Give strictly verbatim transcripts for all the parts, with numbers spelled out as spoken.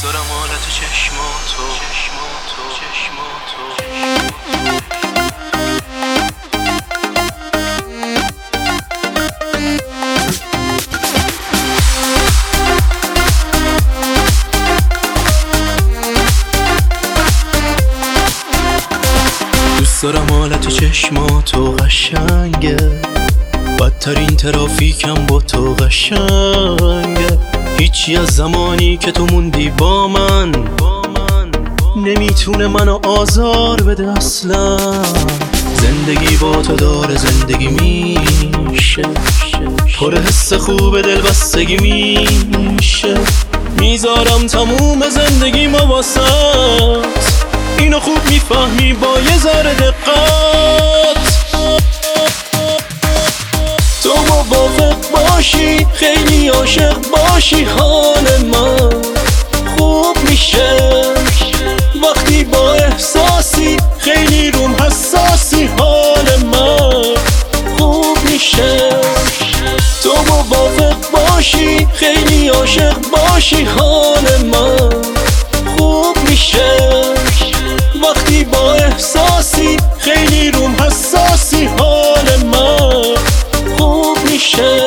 دارم حالت چشماتو چشماتو چشماتو دوست دارم حالت چشماتو قشنگه، بدترین ترافیکم با تو قشنگه. هیچی از زمانی که تو موندی با من نمیتونه منو آزار بده اصلا. زندگی با تو داره زندگی میشه، پر حس خوب دل بستگی میشه. میذارم تموم زندگی ما واسط، اینو خوب میفهمی با یه ذره دقت. تو موافق باشی خیلی عاشق باشی، حال من خوب میشه وقتی با احساسی خیلی روم حساسی. حال من خوب میشه تو موافق باشی خیلی عاشق باشی، حال من خوب میشه وقتی با احساسی خیلی روم حساسی. حال من خوب میشه.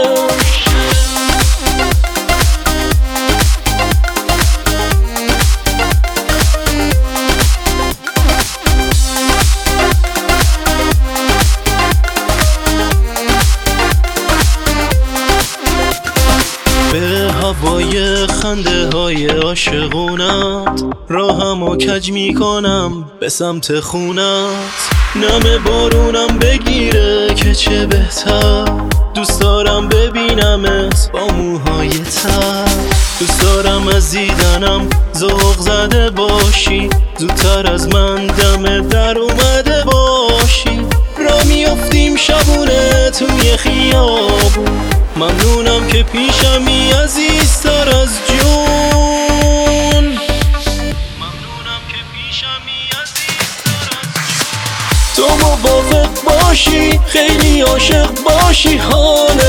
به هوای خنده های عاشقونت راهمو کج میکنم به سمت خونت. نم بارونم بگیره که چه بهتر، دوست دارم ببینمت با موهای تر. دوست دارم از دیدنم ذوق زده باشی، زودتر از من دم در اومده باشی. را میافتیم شبونه توی خیابون، ممنونم که پیشمی عزیزتر از جون. ممنونم که پیشمی عزیزتر از جون. تو موافق باشی خیلی عاشق باشی، حال